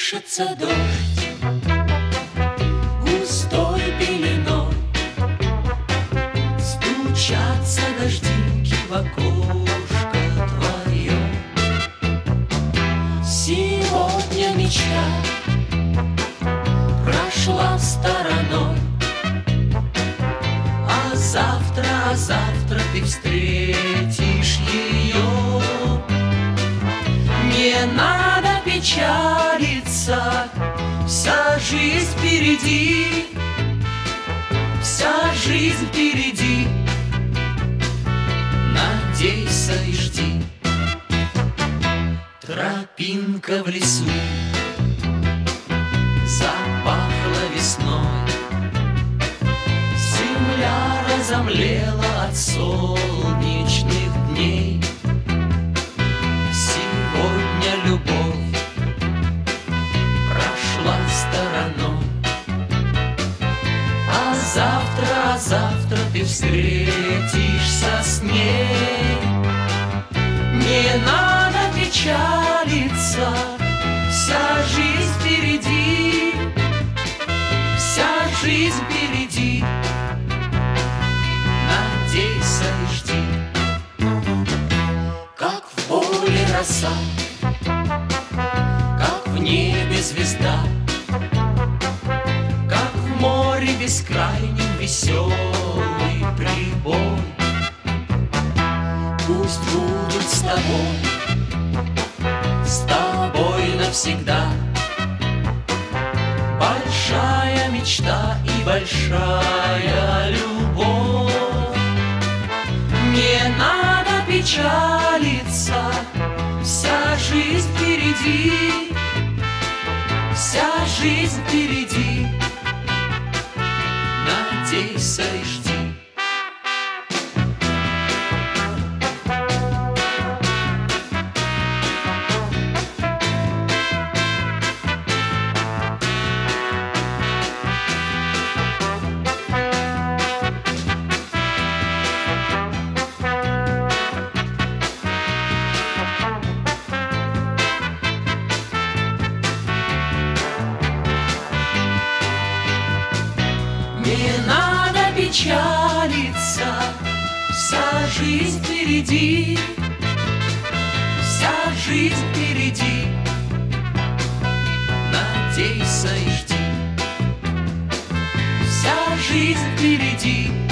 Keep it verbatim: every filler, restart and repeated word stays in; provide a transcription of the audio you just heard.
колышется дождь густой пеленой, стучатся дождинки в окошко твое. Сегодня мечта прошла стороной, а завтра, а завтра ты встретишь ее. Не надо печалиться, вся жизнь впереди, вся жизнь впереди. Надейся и жди. Тропинка в лесу запахла весной, земля разомлела от солнечных дней. Сегодня любовь прошла стороной, а завтра, а завтра ты встретишься с ней. Не надо печалиться, вся жизнь впереди, вся жизнь впереди. Надейся и жди. Как в поле роса, как в небе звезда, как в море бескрайнем веселый прибой. Пусть будут с тобой, с тобой навсегда большая мечта и большая любовь. Не надо печалиться, вся жизнь впереди, вся жизнь впереди. Надейся и жди. Не надо печалиться, вся жизнь впереди, вся жизнь впереди. Надейся и жди. Вся жизнь впереди.